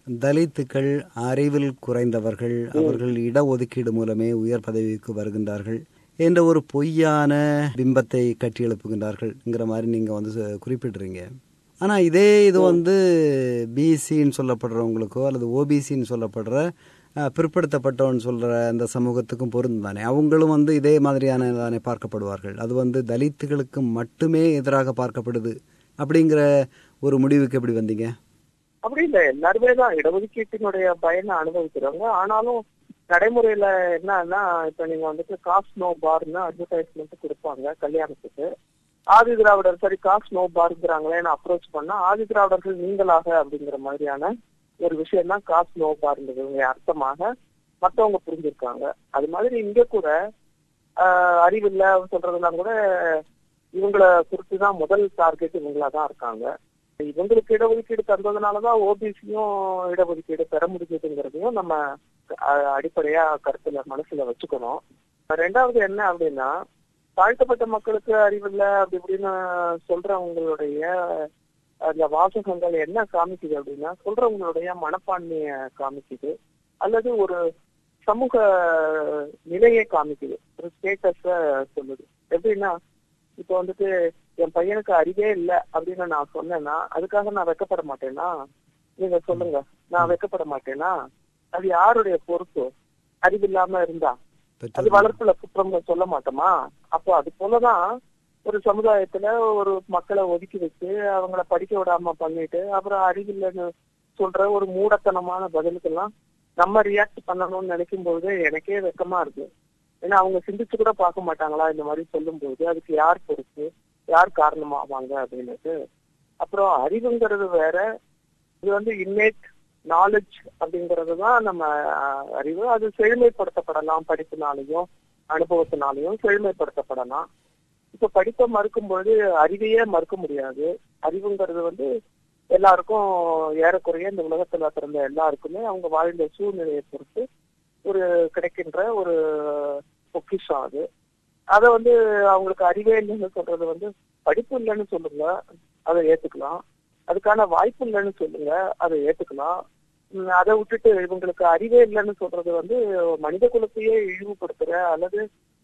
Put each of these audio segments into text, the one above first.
தலித்துக்கள் அறிவில் குறைந்தவர்கள், அவர்கள் இடஒதுக்கீடு மூலமே உயர் பதவிக்கு வருகின்றார்கள் என்ற ஒரு பொய்யான பிம்பத்தை கட்டியெழுப்புகின்றார்கள்ங்கிற மாதிரி நீங்கள் வந்து குறிப்பிடுறீங்க. ஆனால் இதே இது வந்து பிசின்னு சொல்லப்படுறவங்களுக்கோ அல்லது ஓபிசின்னு சொல்லப்படுற பிற்படுத்தப்பட்டவன் சொல்கிற அந்த சமூகத்துக்கும் பொருந்தும் தானே. அவங்களும் வந்து இதே மாதிரியான தானே பார்க்கப்படுவார்கள். அது வந்து தலித்துகளுக்கு மட்டுமே எதிராக பார்க்கப்படுது அப்படிங்கிற ஒரு முடிவுக்கு எப்படி வந்தீங்க? அப்படி இல்லை, எல்லாருமே தான் இடஒதுக்கீட்டினுடைய பயனை அனுபவிக்கிறாங்க. ஆனாலும் நடைமுறையில என்னன்னா, இப்ப நீங்க வந்துட்டு காஸ்ட் நோ பார்னு அட்வர்டைஸ்மெண்ட் கொடுப்பாங்க கல்யாணத்துக்கு. ஆதி திராவிடர் சரி காஸ்ட் நோ பார்ங்கிறாங்களேன்னு அப்ரோச் பண்ணா ஆதி திராவிடர்கள் நீங்களாக அப்படிங்கிற மாதிரியான ஒரு விஷயம் தான் காஸ்ட் நோ பார்ங்கிறது அர்த்தமாக மற்றவங்க புரிஞ்சிருக்காங்க. அது மாதிரி இங்க கூட அறிவில்லை சொல்றதெல்லாம் கூட இவங்களை குறித்துதான் முதல் டார்கெட் இவங்களா தான் இருக்காங்க. இவங்களுக்கு இடஒதுக்கீடு தந்ததுனாலதான் ஓபிசியும் இடஒதுக்கீடு பெற முடிஞ்சதுங்கிறதையும் நம்ம அடிப்படையா கருத்துல மனசுல வச்சுக்கணும். ரெண்டாவது என்ன அப்படின்னா, தாழ்த்தப்பட்ட மக்களுக்கு அறிவில்லை அப்படி இப்படின்னு சொல்றவங்களுடைய அந்த வாசகங்கள் என்ன காமிக்குது அப்படின்னா, சொல்றவங்களுடைய மனப்பான்மைய காமிக்குது அல்லது ஒரு சமூக நிலையை காமிக்குது, ஒரு ஸ்டேட்டஸ சொல்லுது. எப்படின்னா, இப்ப வந்துட்டு என் பையனுக்கு அறிவே இல்லை அப்படின்னு நான் சொன்னேன்னா அதுக்காக நான் வெக்கப்பட மாட்டேன்னா? நீங்க சொல்லுங்க, நான் வெக்கப்பட மாட்டேன்னா? அது யாருடைய பொறுப்பு? அறிவில்லாம இருந்தா அது வளர்ப்புல குற்றம் சொல்ல மாட்டோமா? அப்போ அது போலதான் ஒரு சமுதாயத்துல ஒரு மக்களை ஒதுக்கி வச்சு அவங்கள படிக்க விடாம பண்ணிட்டு அப்புறம் அறிவில்லைன்னு சொல்ற ஒரு மூடத்தனமான பதிலுக்கெல்லாம் நம்ம ரியாக்ட் பண்ணணும்னு நினைக்கும் போது எனக்கே வெக்கமா இருக்கு. ஏன்னா அவங்க சிந்திச்சு கூட பார்க்க மாட்டாங்களா இந்த மாதிரி சொல்லும் போது? அதுக்கு யார் பொறுப்பு, யார் காரணமாவாங்க அப்படின்னுட்டு. அப்புறம் அறிவுங்கிறது வேற, இது வந்து இன்னேட் நாலேஜ் அப்படிங்கிறது தான் நம்ம அறிவு. அது செழுமைப்படுத்தப்படலாம், படிப்பினாலையும் அனுபவத்தினாலையும் செழுமைப்படுத்தப்படலாம். இப்ப படிப்பை மறுக்கும்போது அறிவையே மறுக்க முடியாது. அறிவுங்கிறது வந்து எல்லாருக்கும் ஏறக்குறைய இந்த உலகத்துல பிறந்த எல்லாருக்குமே அவங்க வாழ்ந்த சூழ்நிலையை பொறுத்து ஒரு கிடைக்கின்ற ஒரு பொக்கிஷம் அது. அதை வந்து அவங்களுக்கு அறிவே இல்லைன்னு சொல்றது வந்து, படிப்பு இல்லைன்னு சொல்லுங்க அதை ஏத்துக்கலாம், அதுக்கான வாய்ப்பு இல்லைன்னு சொல்லுங்க அதை ஏத்துக்கலாம். அதை விட்டுட்டு இவங்களுக்கு அறிவே இல்லைன்னு சொல்றது வந்து மனித குலத்தையே இழிவுபடுத்துற அல்லது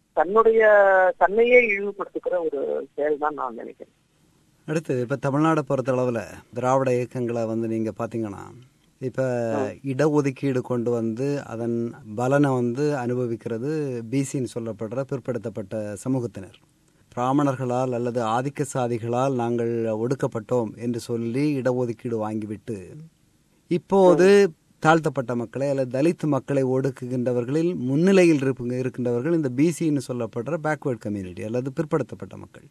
தன்னையே இழிவுபடுத்துக்கிற ஒரு செயல் தான் நான் நினைக்கிறேன். அடுத்து இப்ப தமிழ்நாடை பொறுத்த அளவுல திராவிட இயக்கங்களை வந்து நீங்க பாத்தீங்கன்னா, இப்ப இடஒதுக்கீடு கொண்டு வந்து அதன் பலனை வந்து அனுபவிக்கிறது பிசின்னு சொல்லப்படுற பிற்படுத்தப்பட்ட சமூகத்தினர். பிராமணர்களால் அல்லது ஆதிக்க சாதிகளால் நாங்கள் ஒடுக்கப்பட்டோம் என்று சொல்லி இடஒதுக்கீடு வாங்கிவிட்டு இப்போது தாழ்த்தப்பட்ட மக்களை அல்லது தலித் மக்களை ஒடுக்குகின்றவர்களில் முன்னிலையில் இருக்கின்றவர்கள் இந்த பிசின்னு சொல்லப்படுற பேக்வேர்ட் கம்யூனிட்டி அல்லது பிற்படுத்தப்பட்ட மக்கள்.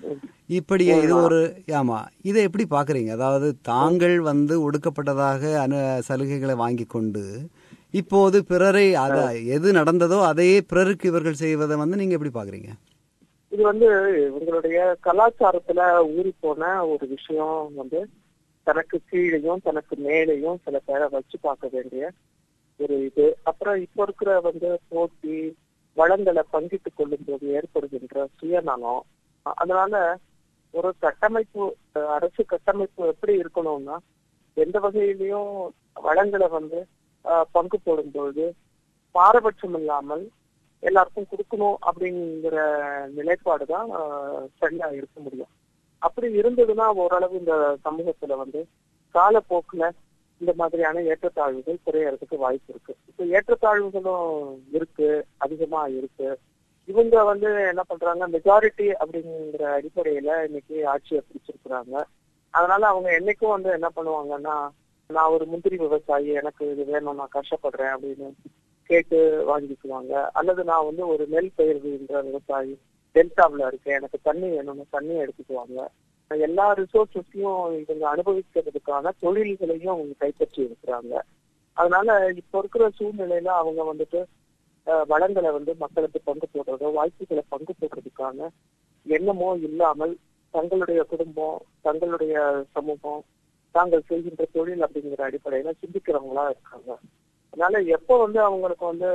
இப்படி இது ஒரு இதை எப்படி பாக்குறீங்க? அதாவது தாங்கள் வந்து ஒடுக்கப்பட்டதாக சலுகைகளை வாங்கி கொண்டு இப்போது பிறரை எது நடந்ததோ அதையே பிறருக்கு இவர்கள் செய்வதை வந்து நீங்க எப்படி பாக்குறீங்க? இது வந்து இவங்களுடைய கலாச்சாரத்துல ஊறி போன ஒரு விஷயம். வந்து தனக்கு கீழையும் தனக்கு மேலையும் சில பேரை வச்சு பார்க்க வேண்டிய ஒரு இது. அப்புறம் இப்ப இருக்கிற வந்து போட்டி வளங்களை பங்கிட்டுக் கொள்ளும் போது ஏற்படுகின்ற சுயநலம். அதனால ஒரு கட்டமைப்பு, அரசு கட்டமைப்பு எப்படி இருக்கணும்னா, எந்த வகையிலையும் வளங்களை வந்து பங்கு போடும்போது பாரபட்சம் இல்லாமல் எல்லாருக்கும் கொடுக்கணும் அப்படிங்கிற நிலைப்பாடுதான் சரியா இருக்க முடியும். அப்படி இருந்ததுன்னா ஓரளவு இந்த சமூகத்துல வந்து காலப்போக்குல இந்த மாதிரியான ஏற்றத்தாழ்வுகள் குறையறதுக்கு வாய்ப்பு இருக்கு. இப்ப ஏற்றத்தாழ்வுகளும் இருக்கு, அதிகமா இருக்கு. இவங்க வந்து என்ன பண்றாங்க, மெஜாரிட்டி அப்படிங்கிற அடிப்படையில இன்னைக்கு ஆட்சியை பிடிச்சிருக்கிறாங்க. அதனால அவங்க என்னைக்கும் வந்து என்ன பண்ணுவாங்கன்னா, நான் ஒரு முந்திரி விவசாயி, எனக்கு இது வேணும், நான் கஷ்டப்படுறேன் அப்படின்னு கேட்டு வாங்கிக்குவாங்க. அல்லது நான் வந்து ஒரு நெல் பயிர்கின்ற விவசாயி, டெல்டாவில் இருக்கேன், எனக்கு தண்ணி வேணும்னு தண்ணியை எடுத்துக்குவாங்க. எல்லா ரிசோர்ஸஸையும் இவங்க அனுபவிக்கிறதுக்கான தொழில்களையும் அவங்க கைப்பற்றி இருக்கிறாங்க. அதனால இப்ப இருக்கிற சூழ்நிலையில அவங்க வந்துட்டு வளங்களை வந்து மக்களுக்கு பங்கு போடுறதோ வாய்ப்புகளை பங்கு போடுறதுக்கான எண்ணமோ இல்லாமல் தங்களுடைய குடும்பம், தங்களுடைய சமூகம், தாங்கள் செய்கின்ற தொழில் அப்படிங்கிற அடிப்படையில சிந்திக்கிறவங்களா இருக்காங்க. அதனால எப்ப வந்து அவங்களுக்கு வந்து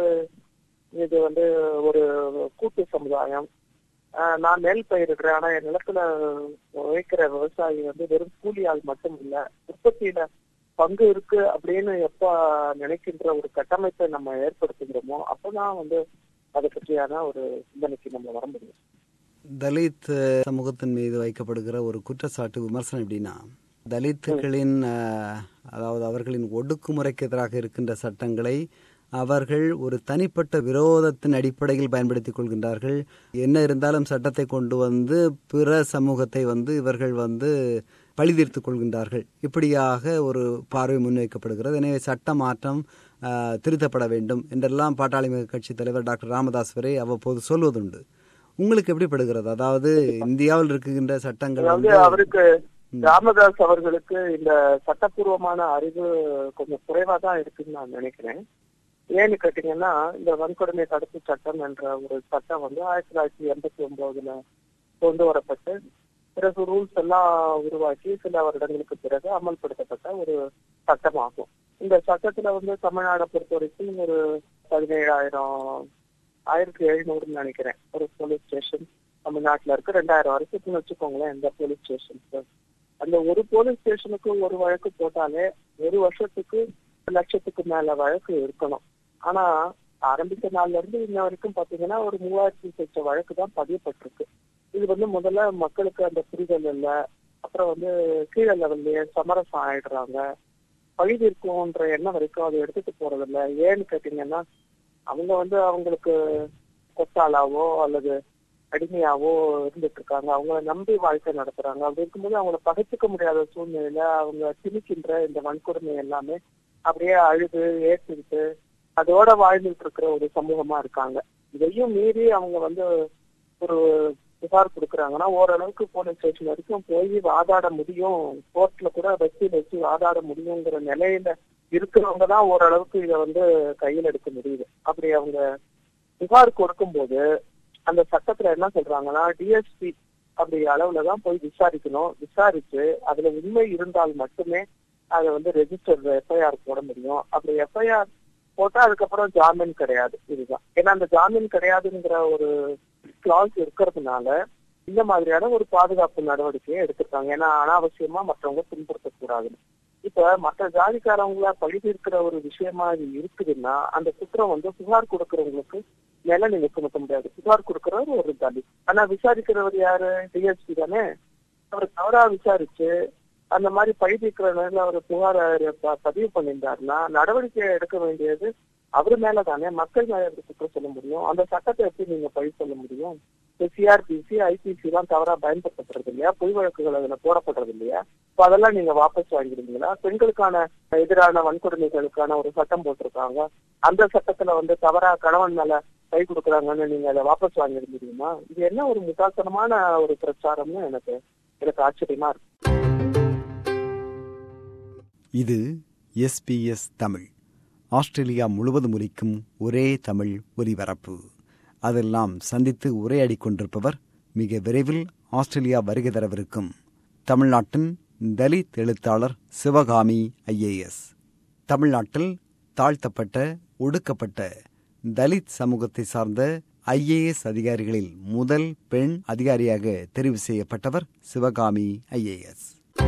இது வந்து ஒரு கூட்டு சமுதாயம், நான் நெல் பயிரிடுறேன், ஆனா என் நிலத்துல உழைக்கிற விவசாயி வந்து வெறும் கூலியால் மட்டும் இல்ல, உற்பத்தியில பங்கு இருக்கு அப்படின்னு எப்ப நினைக்கின்ற ஒரு கட்டமைப்பை நம்ம ஏற்படுத்துகிறோமோ அப்பதான் வந்து அதை பற்றியான ஒரு சிந்தனைக்கு நம்ம வர முடியும். தலித் சமூகத்தின் மீது வைக்கப்படுகிற ஒரு குற்றச்சாட்டு விமர்சனம் எப்படின்னா, தலித்துகளின் அதாவது அவர்களின் ஒடுக்குமுறைக்கு எதிராக இருக்கின்ற சட்டங்களை அவர்கள் ஒரு தனிப்பட்ட விரோதத்தின் அடிப்படையில் பயன்படுத்திக் கொள்கின்றார்கள். என்ன இருந்தாலும் சட்டத்தை கொண்டு வந்து பிற சமூகத்தை வந்து இவர்கள் வந்து பழிதீர்த்துக் கொள்கின்றார்கள். இப்படியாக ஒரு பார்வை முன்வைக்கப்படுகிறது. எனவே சட்ட மாற்றம் திருத்தப்பட வேண்டும் என்றெல்லாம் பாட்டாளி கட்சி தலைவர் டாக்டர் ராமதாஸ் வரை அவ்வப்போது சொல்வதுண்டு. உங்களுக்கு எப்படி படுகிறது? அதாவது இந்தியாவில் இருக்கின்ற சட்டங்கள் வந்து அவருக்கு ராமதாஸ் அவர்களுக்கு இந்த சட்டப்பூர்வமான அறிவு கொஞ்சம் குறைவா தான் இருக்குன்னு நான் நினைக்கிறேன். ஏன்னு கேட்டீங்கன்னா, இந்த வன்கொடுமை தடுப்பு சட்டம் என்ற ஒரு சட்டம் வந்து 1989 கொண்டு வரப்பட்டு பிறகு ரூல்ஸ் எல்லாம் உருவாக்கி சில வருடங்களுக்கு பிறகு அமல்படுத்தப்பட்ட ஒரு சட்டமாகும். இந்த சட்டத்துல வந்து தமிழ்நாடை பொறுத்த வரைக்கும் ஒரு 17,700 நினைக்கிறேன் ஒரு போலீஸ் ஸ்டேஷன் தமிழ்நாட்டுல இருக்கு. 2000 வரைக்கும் வச்சுக்கோங்களேன் இந்த போலீஸ் ஸ்டேஷனுக்கு. அந்த ஒரு போலீஸ் ஸ்டேஷனுக்கு ஒரு வழக்கு போட்டாலே ஒரு வருஷத்துக்கு 1 லட்சத்துக்கு மேல வழக்கு இருக்கணும். ஆனா ஆரம்பித்த நாள்ல இருந்து இன்ன வரைக்கும் பாத்தீங்கன்னா ஒரு 3000 வழக்கு தான் பதியப்பட்டிருக்கு. இது வந்து முதல்ல மக்களுக்கு அந்த புரிதல் இல்ல, அப்புறம் வந்து கீழே லெவல்லயே சமரசம் ஆயிடுறாங்க. பழுது இருக்கும்ன்ற எண்ணம் வரைக்கும் அதை எடுத்துட்டு போறது இல்ல. ஏன்னு கேட்டீங்கன்னா, அவங்க வந்து அவங்களுக்கு கொத்தாளாவோ அல்லது அடிமையாவோ இருந்துட்டு இருக்காங்க. அவங்கள நம்பி வாழ்க்கை நடத்துறாங்க. அப்படி இருக்கும்போது அவங்கள பகைச்சிக்க முடியாத சூழ்நிலையில அவங்க திணிக்கின்ற இந்த வன்கொடுமை எல்லாமே அப்படியே அழுது ஏற்றுக்கிட்டு அதோட வாழ்ந்துட்டு இருக்கிற ஒரு சமூகமா இருக்காங்க. இதையும் மீறி அவங்க வந்து ஒரு புகார் கொடுக்குறாங்கன்னா ஓரளவுக்கு போலீஸ் ஸ்டேஷன் வரைக்கும் போய் வாதாட முடியும், கோர்ட்ல கூட வச்சு வாதாட முடியுங்கிற நிலையில இருக்கிறவங்க தான் ஓரளவுக்கு இதை வந்து கையில் எடுக்க முடியுது. அப்படி அவங்க புகார் கொடுக்கும் போது அந்த சட்டத்துல என்ன சொல்றாங்கன்னா, டிஎஸ்பி அப்படி அளவுலதான் போய் விசாரிக்கணும். விசாரிச்சு அதுல உண்மை இருந்தால் மட்டுமே அதை வந்து ரெஜிஸ்டர் எஃப்ஐஆர் போட முடியும். அப்படி எஃப்ஐஆர் போட்டா அதுக்கப்புறம் ஜாமீன் கிடையாது. இதுதான். ஏன்னா அந்த ஜாமீன் கிடையாதுங்கிற ஒரு கிளாஸ் இருக்கிறதுனால இந்த மாதிரியான ஒரு பாதுகாப்பு நடவடிக்கையை எடுத்திருக்காங்க. ஏன்னா அனாவசியமா மற்றவங்க துன்புறுத்தக்கூடாதுன்னு. இப்ப மற்ற ஜாதிக்காரவங்கள பழிவு இருக்கிற ஒரு விஷயமா இது இருக்குதுன்னா அந்த குற்றம் வந்து புகார் கொடுக்கறவங்களுக்கு மேல நீங்க சுமத்த முடியாது. புகார் கொடுக்கறவர் ஒரு தலித், ஆனா விசாரிக்கிறவர் யாரு? டிஎஸ்பி தானே. அவர் தவறா விசாரிச்சு அந்த மாதிரி பழிதீர்க்கிற நேரில் அவர் புகார் பதிவு பண்ணியிருந்தாருன்னா நடவடிக்கை எடுக்க வேண்டியது அவரு மேலதானே, மக்கள் மேல குற்றம் சொல்ல முடியும். அந்த சட்டத்தை எப்படி நீங்க பழி சொல்ல முடியும்? சிஆர்பிசி ஐபிசி எல்லாம் தவறா பயன்படுத்தப்படுறது இல்லையா? பொய் வழக்குகள் அதுல போடப்படுறது இல்லையா? இப்ப அதெல்லாம் நீங்க வாபஸ் வாங்கிடுவீங்களா? பெண்களுக்கான எதிரான வன்கொடுமைகளுக்கான ஒரு சட்டம் போட்டிருக்காங்க. அந்த சட்டத்துல வந்து தவறா கணவன் மேல கை கொடுக்குறாங்கன்னு நீங்க அதை வாபஸ் வாங்கிட முடியுமா? இது என்ன ஒரு முட்டாள்தனமான ஒரு பிரச்சாரம்னு எனக்கு ஆச்சரியமா இருக்கு. இது எஸ்பிஎஸ் தமிழ், ஆஸ்திரேலியா முழுவதும் ஒலிக்கும் ஒரே தமிழ் ஒலிபரப்பு. அதெல்லாம் சந்தித்து உரையாடி கொண்டிருப்பவர் மிக விரைவில் ஆஸ்திரேலியா வருகை தரவிருக்கும் தமிழ்நாட்டின் தலித் எழுத்தாளர் சிவகாமி ஐஏஎஸ். தமிழ்நாட்டில் தாழ்த்தப்பட்ட ஒடுக்கப்பட்ட தலித் சமூகத்தை சார்ந்த ஐஏஎஸ் அதிகாரிகளில் முதல் பெண் அதிகாரியாக தெரிவு செய்யப்பட்டவர் சிவகாமி ஐஏஎஸ்.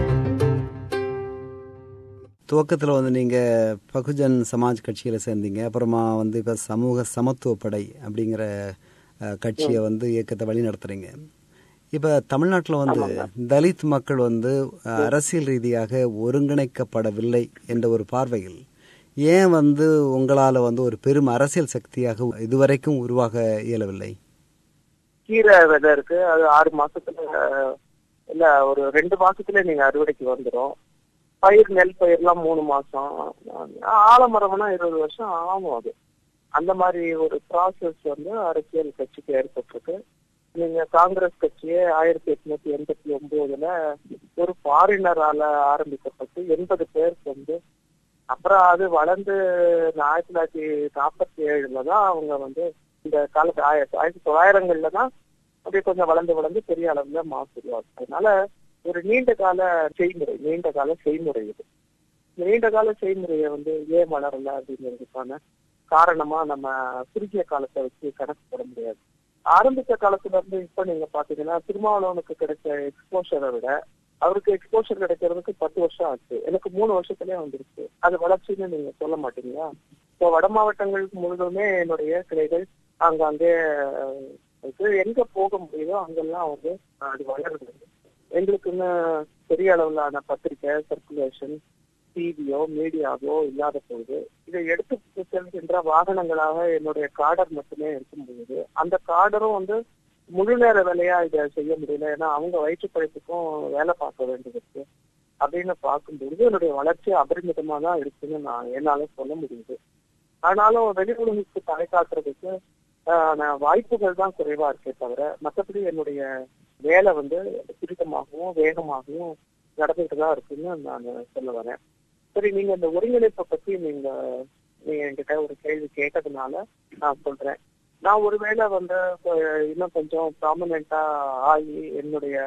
துவக்கத்தில் வந்து நீங்கள் பகுஜன் சமாஜ் கட்சியில் சேர்ந்தீங்க. அப்புறமா வந்து இப்போ சமூக சமத்துவ படை அப்படிங்கிற கட்சியை வந்து இயக்கத்தை வழி நடத்துகிறீங்க. இப்போ தமிழ்நாட்டில் வந்து தலித் மக்கள் வந்து அரசியல் ரீதியாக ஒருங்கிணைக்கப்படவில்லை என்ற ஒரு பார்வையில் ஏன் வந்து உங்களால் வந்து ஒரு பெரும் அரசியல் சக்தியாக இதுவரைக்கும் உருவாக இயலவில்லை? கீரை விதை இருக்கு, அது 6 மாசத்துல இல்ல ஒரு 2 மாசத்துல நீங்க அறுவடைக்கு வந்துடும். நெல் பயிர்லாம் 3 மாசம், ஆலமரம்னா 20 வருஷம் ஆகும். அது அந்த மாதிரி ஒரு ப்ராசஸ் வந்து அரசியல் கட்சிக்கு ஏற்பட்டிருக்கு. நீங்க காங்கிரஸ் கட்சியே 1889 ஒரு ஃபாரினரால ஆரம்பிக்கப்பட்டு 80 பேருக்கு வந்து அப்புறம் அது வளர்ந்து 1947 தான் அவங்க வந்து இந்த காலத்து 1900 தான் அப்படியே கொஞ்சம் வளர்ந்து பெரிய அளவுல மாசுருவாங்க. அதனால ஒரு நீண்ட கால செய்முறை இது. நீண்ட கால செய்முறையை வந்து ஏன் வளரல அப்படிங்கிறதுக்கான காரணமா நம்ம குறுகிய காலத்தை வச்சு கணக்கு போட முடியாது. ஆரம்பித்த காலத்துல இருந்து இப்ப நீங்க பாத்தீங்கன்னா திருமாவளவனுக்கு கிடைச்ச எக்ஸ்போஷரை விட அவருக்கு எக்ஸ்போஷர் கிடைக்கிறதுக்கு 10 வருஷம் ஆச்சு. எனக்கு 3 வருஷத்துலயே வந்துருச்சு. அது வளர்ச்சின்னு நீங்க சொல்ல மாட்டீங்களா? இப்போ வட மாவட்டங்கள் முழுவதுமே என்னுடைய கிளைகள் அங்கங்கே எங்க போக முடியுதோ அங்கெல்லாம் வந்து அது வளருது. எங்களுக்குன்னு பெரிய அளவிலான பத்திரிகை சர்க்குலேஷன், டிவியோ மீடியாவோ இல்லாத போது இதை எடுத்து செல்கின்ற வாகனங்களாக என்னுடைய காடர் மட்டுமே இருக்கும் பொழுது அந்த காடரும் வந்து முழு நேர வேலையா இதை செய்ய முடியல. ஏன்னா அவங்க வயிற்று பிழைப்புக்கும் வேலை பார்க்க வேண்டியது இருக்கு. அப்படின்னு பார்க்கும்பொழுது என்னுடைய வளர்ச்சி அபரிமிதமா தான் இருக்குன்னு என்னால சொல்ல முடியுது. ஆனாலும் வெளி உலகுக்கு தலை காட்டுறதுக்கு வாய்ப்புகள் தான் குறைவா இருக்கே தவிர மற்றபடி என்னுடைய வேலை வந்து துரிதமாகவும் வேகமாகவும் நடந்துட்டு தான் இருக்குன்னு நான் சொல்ல வரேன். சரி, நீங்க இந்த ஒருங்கிணைப்பை பத்தி நீங்க என்கிட்ட ஒரு கேள்வி கேட்டதுனால நான் சொல்றேன். நான் ஒருவேளை வந்து இன்னும் கொஞ்சம் ப்ராமினெண்டா ஆகி என்னுடைய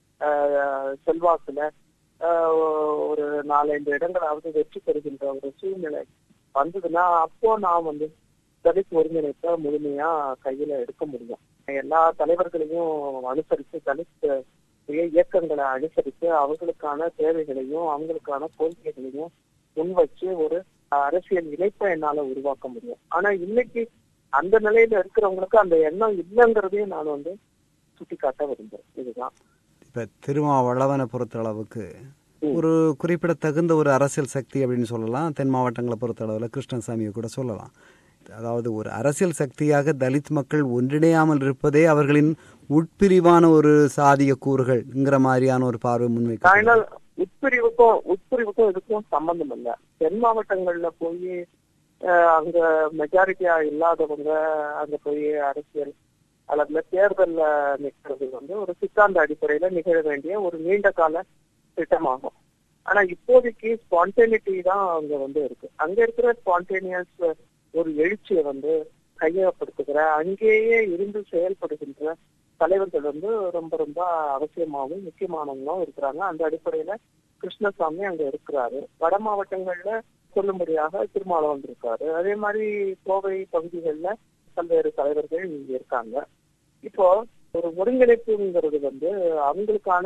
செல்வாக்குல ஒரு 4-5 இடங்களாவது வெற்றி பெறுகின்ற ஒரு சூழ்நிலை வந்ததுன்னா அப்போ நான் வந்து தலித் ஒருங்கிணைப்பை முழுமையா கையில எடுக்க முடியும். எல்லா தலைவர்களையும் அனுசரித்து தலித் இயக்கங்களை அனுசரித்து அவங்களுக்கான தேவைகளையும் அவங்களுக்கான கோரிக்கைகளையும் முன்வச்சு ஒரு அரசியல் இணைப்பை என்னால உருவாக்க முடியும். ஆனா இன்னைக்கு அந்த நிலையில இருக்கிறவங்களுக்கு அந்த எண்ணம் இல்லைங்கிறதையும் நான் வந்து சுட்டி காட்ட விரும்புறேன். இதுதான் இப்ப திருமாவளவனை பொறுத்த அளவுக்கு ஒரு குறிப்பிடத்தகுந்த ஒரு அரசியல் சக்தி அப்படின்னு சொல்லலாம். தென் மாவட்டங்களை பொறுத்த அளவுல கிருஷ்ணசாமியை கூட சொல்லலாம். அதாவது ஒரு அரசியல் சக்தியாக தலித் மக்கள் ஒன்றிணையாமல் இருப்பதே அவர்களின் உட்பிரிவான ஒரு சாதிய கூறுகள்ங்கிற மாதிரியான ஒரு பார்வை முன்வைக்க. உட்பிரிவுக்கும் இதுக்கும் சம்பந்தம் இல்ல. தென் மாவட்டங்கள்ல போய் அங்க மெஜாரிட்டியா இல்லாதவங்க அங்க போய் அரசியல் அல்லது தேர்தல்ல நிற்கிறது வந்து ஒரு சித்தாந்த அடிப்படையில நிகழ வேண்டிய ஒரு நீண்ட கால திட்டமாகும். ஆனா இப்போதைக்கு ஸ்பான்டேனிட்டி தான் அங்க வந்து இருக்கு. அங்க இருக்கிற ஸ்பான்டேனியஸ் ஒரு எழுச்சியை வந்து கையகப்படுத்துகிற அங்கேயே இருந்து செயல்படுகின்ற தலைவர்கள் வந்து ரொம்ப ரொம்ப அவசியமாகவும் முக்கியமானவங்களும் இருக்கிறாங்க. அந்த அடிப்படையில கிருஷ்ணசாமி அங்க இருக்கிறாரு. வட மாவட்டங்கள்ல சொல்லும்படியாக திருமாவளவன் இருக்காரு. அதே மாதிரி கோவை பகுதிகளில் பல்வேறு தலைவர்கள் இங்க இருக்காங்க. இப்போ ஒரு ஒருங்கிணைப்புங்கிறது வந்து அவங்களுக்கான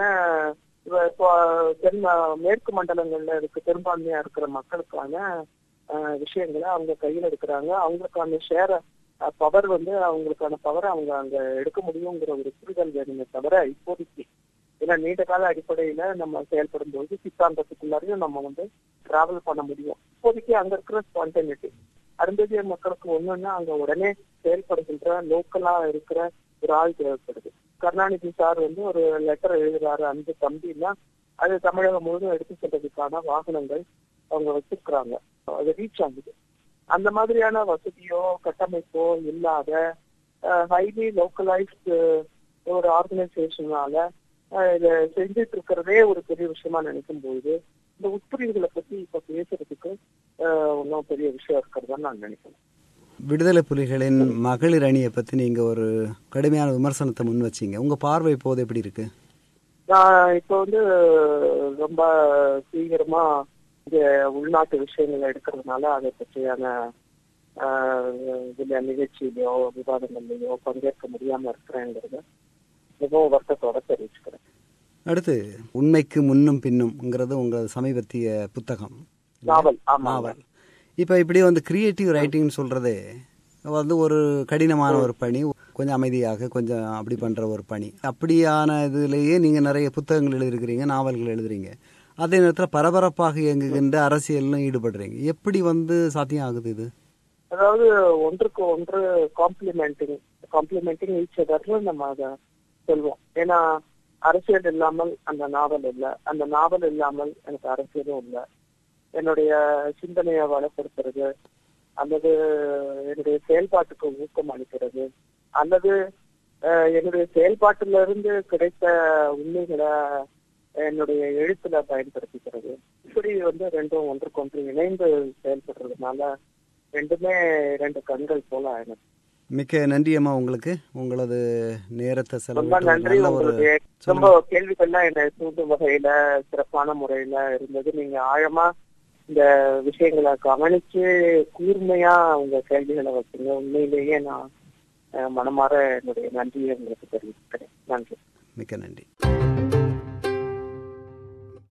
மேற்கு மண்டலங்கள்ல இருக்க பெரும்பான்மையா இருக்கிற மக்களுக்கான விஷயங்களை அவங்க கையில எடுக்கிறாங்க. அவங்களுக்கான ஷேர் பவர் வந்து அவங்களுக்கான பவரை அவங்க அங்க எடுக்க முடியுங்கிற ஒரு புரிதல் வேணுமே தவிர இப்போதைக்கு ஏன்னா நீண்ட கால அடிப்படையில நம்ம செயல்படும் போது சித்தாந்தத்துக்குள்ளாரையும் நம்ம வந்து டிராவல் பண்ண முடியும். இப்போதைக்கு அங்க இருக்கிற ஸ்பான்டேனிட்டி அருந்ததிய மக்களுக்கு ஒண்ணுன்னா அங்க உடனே செயல்படுகின்ற லோக்கலா இருக்கிற ஒரு ஆள் தேவைப்படுது. கருணாநிதி சார் வந்து ஒரு லெட்டர் எழுதுறாரு அன்பு தம்பின்னா அது தமிழகம் முழுவதும் எடுத்து செல்றதுக்கான வாகனங்கள் அவங்க வச்சிருக்கிறாங்க. அது ரீச் ஆகுது. அந்த மாதிரியான வசதியோ கட்டமைப்போ இல்லாத ஹைலி லோக்கலைஸ்டு ஒரு ஆர்கனைசேஷனால இதை செஞ்சுட்டு இருக்கிறதே ஒரு பெரிய விஷயமா நினைக்கும் போது இந்த உட்பிரிவுகளை பத்தி இப்ப பேசுறதுக்கு இன்னும் பெரிய விஷயம் இருக்கிறதா நான் நினைக்கிறேன். விடுதலை புலிகளின் மகளிர் அணியை பத்தி நீங்க ஒரு கடுமையான விமர்சனத்தை முன் வச்சீங்க. உங்க பார்வை இப்போது எப்படி இருக்கு? நான் இப்ப வந்து ரொம்ப தீவிரமா இந்த உள்நாட்டு விஷயங்களை எடுக்கிறதுனால அதை பற்றியான நிகழ்ச்சியிலையோ விவாதங்கள்லையோ பங்கேற்க முடியாம இருக்கிறேங்கிறத மிகவும் வருத்தத்தோட தெரிவிச்சுக்கிறேன். அடுத்து உண்மைக்கு முன்னும் பின்னும்ங்கிறது உங்க சமீபத்திய புத்தகம் நாவல். இப்ப இப்படி வந்து கிரியேட்டிவ் ரைட்டிங் சொல்றதே வந்து ஒரு கடினமான ஒரு பணி, கொஞ்சம் அமைதியாக கொஞ்சம் அப்படி பண்ற ஒரு பணி. அப்படியான இதுலயே நீங்க நிறைய புத்தகங்கள் எழுதிருக்கிறீங்க, நாவல்கள் எழுதுறீங்க. அதே நேரத்தில் பரபரப்பாக இயங்குகின்ற அரசியலும் ஈடுபடுறீங்க. எப்படி வந்து சாத்தியம் ஆகுது இது? அதாவது ஒன்றுக்கு ஒன்று காம்ப்ளிமெண்டிங் ஈச் அதர்னு நம்ம அதை சொல்வோம். ஏன்னா அரசியல் இல்லாமல் அந்த நாவல் இல்லை, அந்த நாவல் இல்லாமல் எனக்கு அரசியலும் இல்லை. என்னுடைய சிந்தனையை வளப்படுத்துறது அல்லது என்னுடைய செயல்பாட்டுக்கு ஊக்கம் அளிக்கிறது அல்லது என்னுடைய செயல்பாட்டில இருந்து கிடைத்த உண்மைகளை என்னுடைய எழுத்துல பயன்படுத்திக்கிறது. இப்படி வந்து ரெண்டும் ஒன்றுக்கொன்று இணைந்து செயல்படுறதுனால ரெண்டுமே ரெண்டு கண்கள் போல எனக்கு. மிக்க நன்றி அம்மா. உங்களுக்கு உங்களது நேரத்தை ரொம்ப நன்றி. உங்களுக்கு ரொம்ப கேள்விகள்லாம் என்னை தூண்டும் வகையில சிறப்பான முறையில இருந்தது. நீங்க ஆழமா இந்த விஷயங்களை கவனிச்சு கூர்மையா உங்க கேள்விகளை வச்சுங்க. உண்மையிலேயே நான் மனமாற என்னுடைய நன்றியை உங்களுக்கு தெரிவிக்கிறேன். நன்றி. மிக்க நன்றி.